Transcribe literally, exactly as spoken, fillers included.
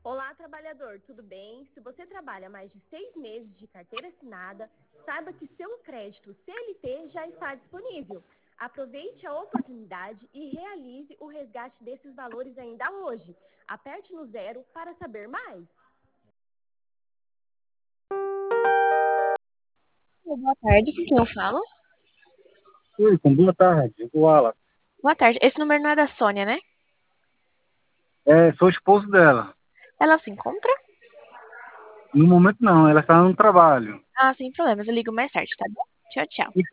Olá, trabalhador, tudo bem? Se você trabalha mais de seis meses de carteira assinada, saiba que seu crédito C L T já está disponível. Aproveite a oportunidade e realize o resgate desses valores ainda hoje. Aperte no zero para saber mais. Boa tarde, com quem eu falo? Oi, com boa tarde, o Wallace. Boa tarde. Esse número não é da Sônia, né? É, sou esposo dela. Ela se encontra? No momento não, ela está no trabalho. Ah, sem problemas. Eu ligo mais tarde, tá bom? Tchau, tchau.